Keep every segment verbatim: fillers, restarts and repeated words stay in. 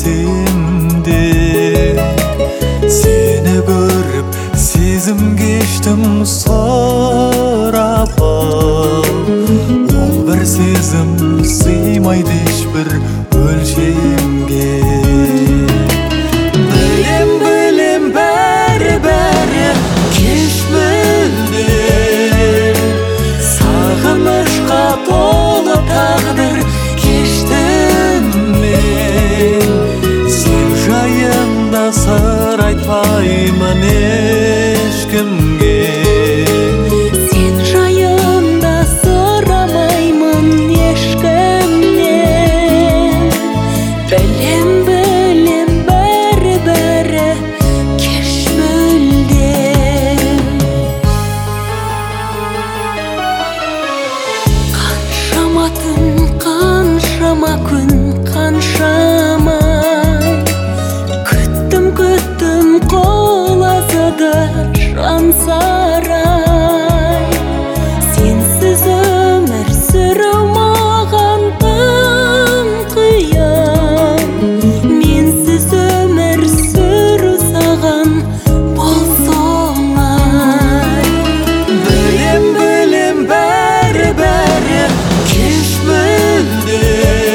desem de seni görüp сезім кештім сұрап ал ол бір сезім сыймайды ешбір өлшемге білем білем бәрі бәрі кеш мүлде сағынышқа толы тағдыр кештім мен сен жайында сыр айтпаймын ешкімге сен жайында сұрамаймын ешкімнен білем білем бәрі бәрі кеш мүлде қаншама түн қаншама күн қаншама күттім күттім қол азады жан сарай сенсіз өмір сүру маған тым қиын менсіз өмір сүру саған болса оңай білем білем бәрі бәрі кеш мүлде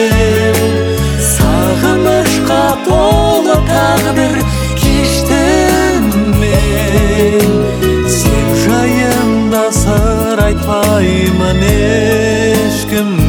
сағынышқа толы тағдыр кештім мен сен жайында сыр айтпаймын ешкім